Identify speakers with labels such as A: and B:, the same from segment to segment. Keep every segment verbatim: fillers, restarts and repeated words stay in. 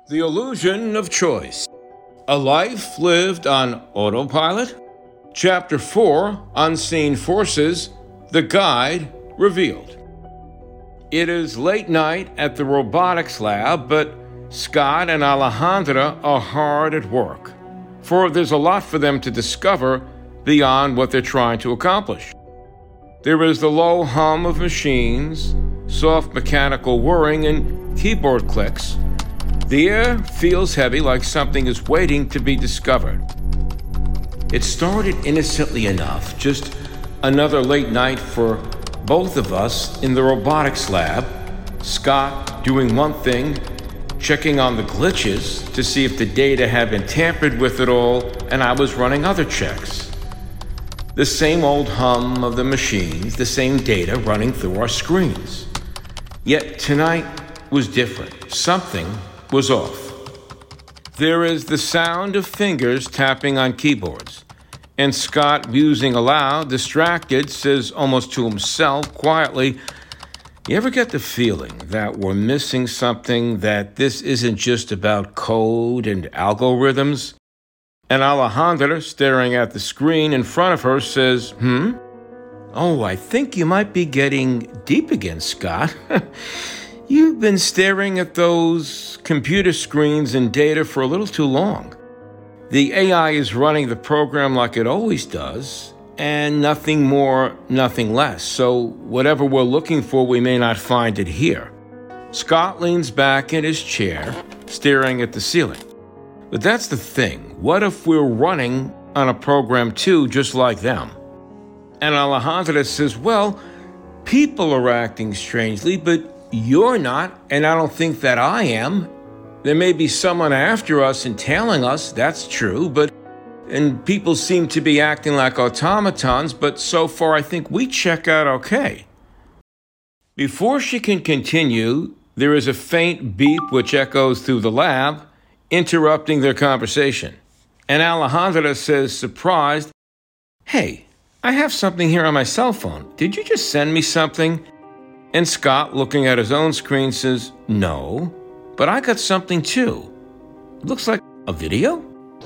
A: The Illusion of Choice. A Life Lived on Autopilot? Chapter four, Unseen Forces, The Guide Revealed. It is late night at the robotics lab, but Scott and Alejandra are hard at work, for there's a lot for them to discover beyond what they're trying to accomplish. There is the low hum of machines, soft mechanical whirring, and keyboard clicks. The air feels heavy, like something is waiting to be discovered. It started innocently enough, just another late night for both of us in the robotics lab, Scott doing one thing, checking on the glitches to see if the data had been tampered with at all, and I was running other checks. The same old hum of the machines, the same data running through our screens. Yet tonight was different. Something was off. There is the sound of fingers tapping on keyboards, and Scott, musing aloud, distracted, says almost to himself quietly, "You ever get the feeling that we're missing something, that this isn't just about code and algorithms?" And Alejandra, staring at the screen in front of her, says, "Hmm? Oh, I think you might be getting deep again, Scott. You've been staring at those computer screens and data for a little too long. The A I is running the program like it always does, and nothing more, nothing less. So whatever we're looking for, we may not find it here." Scott leans back in his chair, staring at the ceiling. But that's the thing. What if we're running on a program too, just like them? And Alejandra says, "Well, people are acting strangely, but you're not, and I don't think that I am. There may be someone after us and tailing us, that's true, but and people seem to be acting like automatons, but so far I think we check out okay." Before she can continue, there is a faint beep which echoes through the lab, interrupting their conversation. And Alejandra says, surprised, "Hey, I have something here on my cell phone. Did you just send me something?" And Scott, looking at his own screen, says, "No, but I got something too. It looks like a video."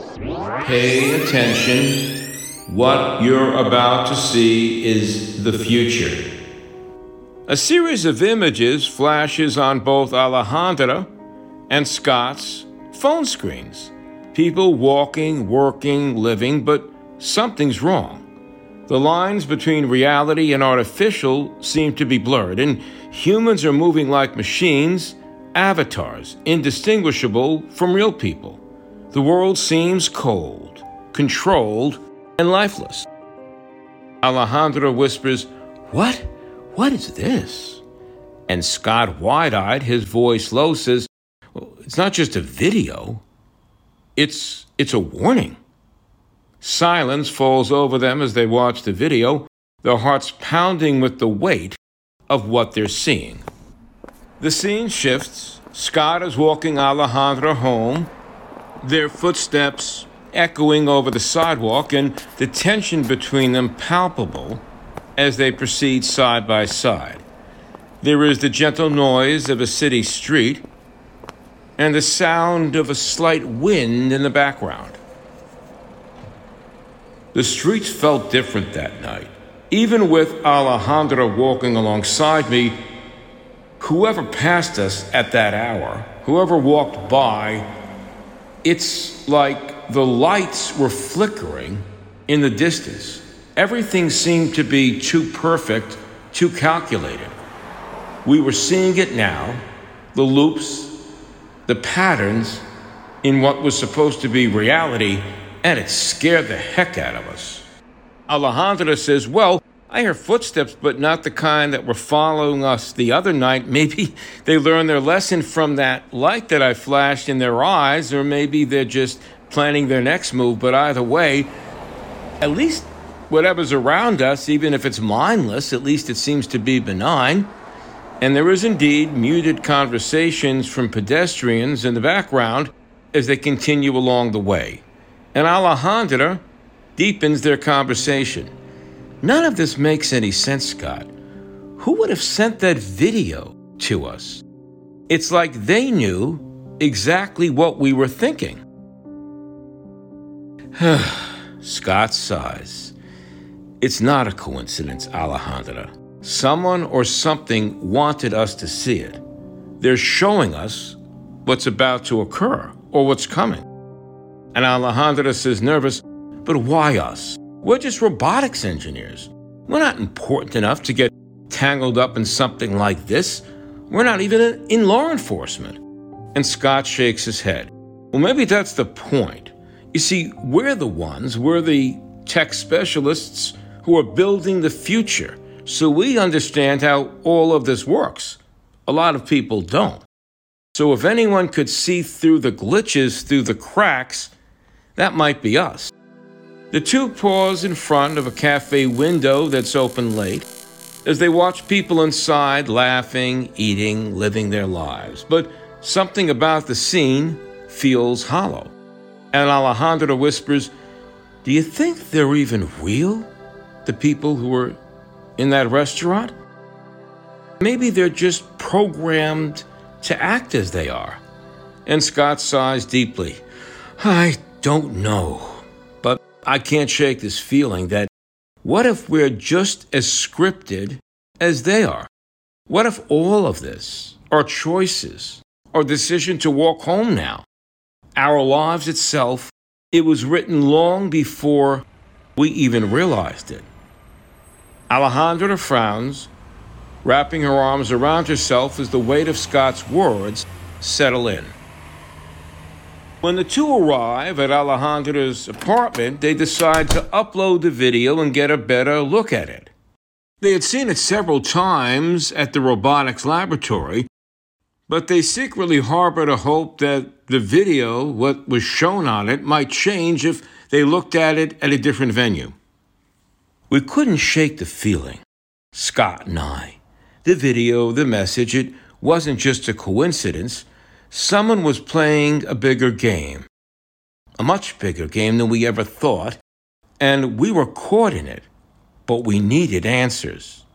A: Pay attention. What you're about to see is the future. A series of images flashes on both Alejandra and Scott's phone screens. People walking, working, living, but something's wrong. The lines between reality and artificial seem to be blurred, and humans are moving like machines, avatars, indistinguishable from real people. The world seems cold, controlled, and lifeless. Alejandra whispers, "What? What is this?" And Scott, wide-eyed, his voice low, says, "Well, it's not just a video. It's, it's a warning." Silence falls over them as they watch the video, their hearts pounding with the weight of what they're seeing. The scene shifts. Scott is walking Alejandra home, their footsteps echoing over the sidewalk, and the tension between them palpable as they proceed side by side. There is the gentle noise of a city street and the sound of a slight wind in the background. The streets felt different that night. Even with Alejandra walking alongside me, whoever passed us at that hour, whoever walked by, it's like the lights were flickering in the distance. Everything seemed to be too perfect, too calculated. We were seeing it now, the loops, the patterns in what was supposed to be reality, and it scared the heck out of us. Alejandra says, "Well, I hear footsteps, but not the kind that were following us the other night. Maybe they learned their lesson from that light that I flashed in their eyes, or maybe they're just planning their next move. But either way, at least whatever's around us, even if it's mindless, at least it seems to be benign." And there is indeed muted conversations from pedestrians in the background as they continue along the way. And Alejandra deepens their conversation. "None of this makes any sense, Scott. Who would have sent that video to us? It's like they knew exactly what we were thinking. Scott sighs. It's not a coincidence, Alejandra. Someone or something wanted us to see it. They're showing us what's about to occur or what's coming. And Alejandra says, nervous, but why us? We're just robotics engineers. We're not important enough to get tangled up in something like this. We're not even in law enforcement. And Scott shakes his head. Well, maybe that's the point. You see, we're the ones, we're the tech specialists who are building the future, so we understand how all of this works. A lot of people don't. So if anyone could see through the glitches, through the cracks, that might be us. The two pause in front of a cafe window that's open late as they watch people inside laughing, eating, living their lives. But something about the scene feels hollow. And Alejandra whispers, do you think they're even real, the people who are in that restaurant? Maybe they're just programmed to act as they are. And Scott sighs deeply. I don't know, but I can't shake this feeling that what if we're just as scripted as they are? What if all of this, our choices, our decision to walk home now, our lives itself, it was written long before we even realized it? Alejandra frowns, wrapping her arms around herself as the weight of Scott's words settle in. When the two arrive at Alejandra's apartment, they decide to upload the video and get a better look at it. They had seen it several times at the robotics laboratory, but they secretly harbored a hope that the video, what was shown on it, might change if they looked at it at a different venue. We couldn't shake the feeling, Scott and I. The video, the message, it wasn't just a coincidence. Someone was playing a bigger game, a much bigger game than we ever thought, and we were caught in it, but we needed answers.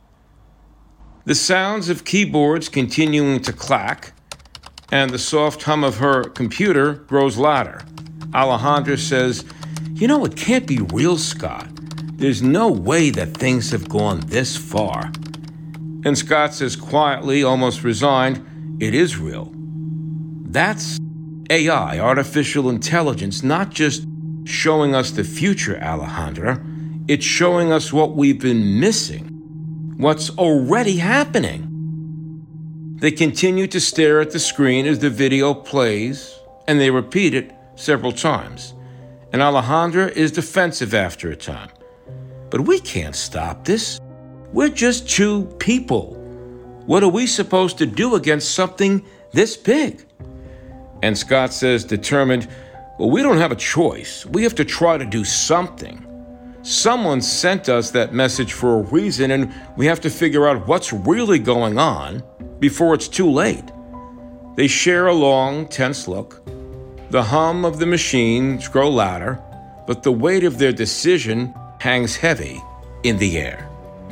A: The sounds of keyboards continuing to clack, and the soft hum of her computer grows louder. Alejandra says, you know, it can't be real, Scott. There's no way that things have gone this far. And Scott says quietly, almost resigned, it is real. That's A I, artificial intelligence, not just showing us the future, Alejandra. It's showing us what we've been missing, what's already happening. They continue to stare at the screen as the video plays, and they repeat it several times. And Alejandra is defensive after a time. But we can't stop this. We're just two people. What are we supposed to do against something this big? And Scott says, determined, well, we don't have a choice. We have to try to do something. Someone sent us that message for a reason, and we have to figure out what's really going on before it's too late. They share a long, tense look. The hum of the machines grow louder, but the weight of their decision hangs heavy in the air.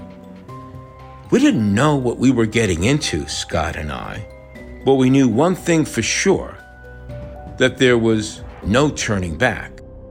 A: We didn't know what we were getting into, Scott and I, but we knew one thing for sure, that there was no turning back.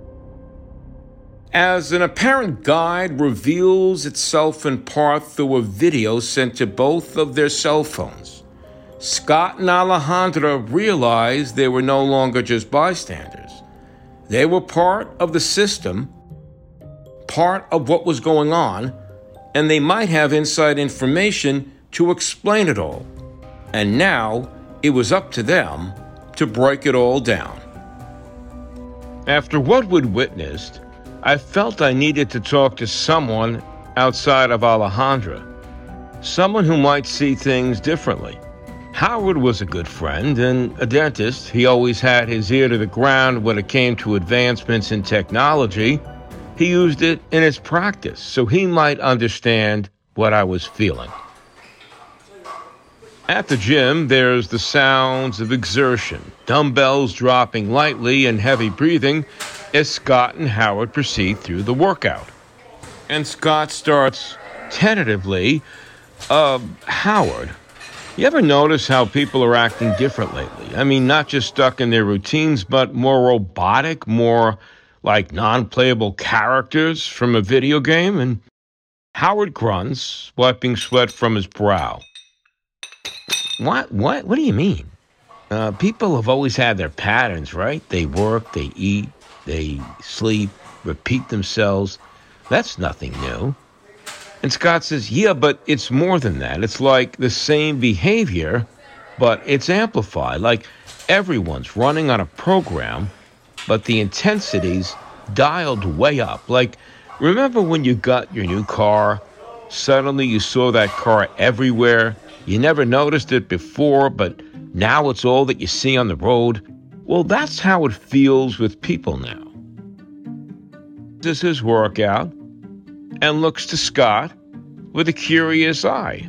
A: As an apparent guide reveals itself in part through a video sent to both of their cell phones, Scott and Alejandra realized they were no longer just bystanders. They were part of the system, part of what was going on, and they might have inside information to explain it all. And now it was up to them to break it all down. After what we'd witnessed, I felt I needed to talk to someone outside of Alejandra, someone who might see things differently. Howard was a good friend and a dentist. He always had his ear to the ground when it came to advancements in technology. He used it in his practice, so he might understand what I was feeling. At the gym, there's the sounds of exertion, dumbbells dropping lightly and heavy breathing as Scott and Howard proceed through the workout. And Scott starts tentatively, uh, Howard, You ever notice how people are acting different lately? I mean, not just stuck in their routines, but more robotic, more like non-playable characters from a video game? And Howard grunts, wiping sweat from his brow. What? What? What do you mean? Uh, people have always had their patterns, right? They work, they eat, they sleep, repeat themselves. That's nothing new. And Scott says, yeah, but it's more than that. It's like the same behavior, but it's amplified. Like everyone's running on a program, but the intensity's dialed way up. Like, remember when you got your new car? Suddenly you saw that car everywhere. You never noticed it before, but now it's all that you see on the road. Well, that's how it feels with people now. This is his workout and looks to Scott with a curious eye.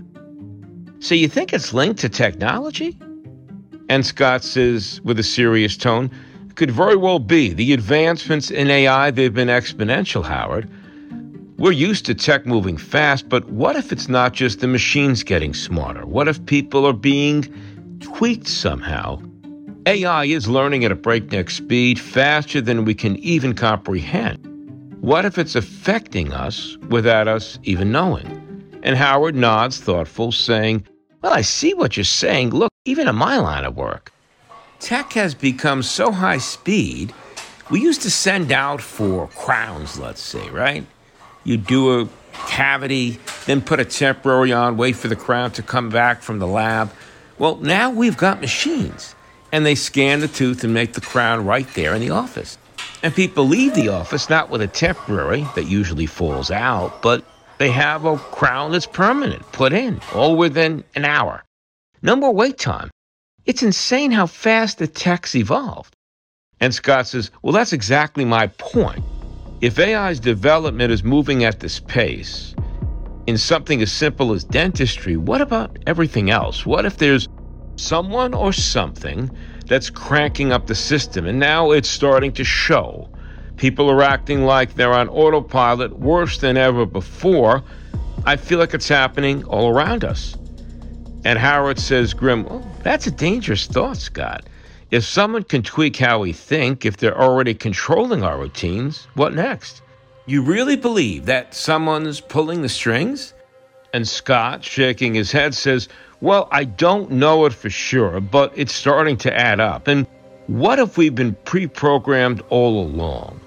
A: So you think it's linked to technology? And Scott says with a serious tone, could very well be. The advancements in A I, they've been exponential, Howard. We're used to tech moving fast, but what if it's not just the machines getting smarter? What if people are being tweaked somehow? A I is learning at a breakneck speed, faster than we can even comprehend. What if it's affecting us without us even knowing? And Howard nods, thoughtful, saying, well, I see what you're saying. Look, even in my line of work, tech has become so high speed, we used to send out for crowns, let's say, right? You do a cavity, then put a temporary on, wait for the crown to come back from the lab. Well, now we've got machines, and they scan the tooth and make the crown right there in the office. And people leave the office not with a temporary that usually falls out, but they have a crown that's permanent, put in, all within an hour. No more wait time. It's insane how fast the tech's evolved. And Scott says, well, that's exactly my point. If A I's development is moving at this pace, in something as simple as dentistry, what about everything else? What if there's someone or something that's cranking up the system, and now it's starting to show? People are acting like they're on autopilot worse than ever before. I feel like it's happening all around us. And Howard says, grim, oh, that's a dangerous thought, Scott. If someone can tweak how we think, if they're already controlling our routines, what next? You really believe that someone's pulling the strings? And Scott, shaking his head, says, well, I don't know it for sure, but it's starting to add up. And what if we've been pre-programmed all along?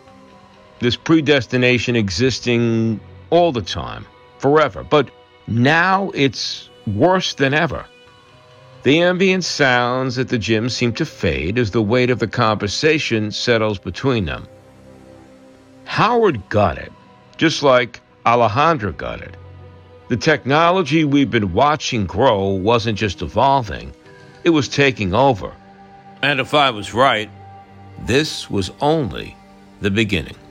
A: This predestination existing all the time, forever. But now it's worse than ever. The ambient sounds at the gym seem to fade as the weight of the conversation settles between them. Howard got it, just like Alejandra got it. The technology we've been watching grow wasn't just evolving, it was taking over. And if I was right, this was only the beginning.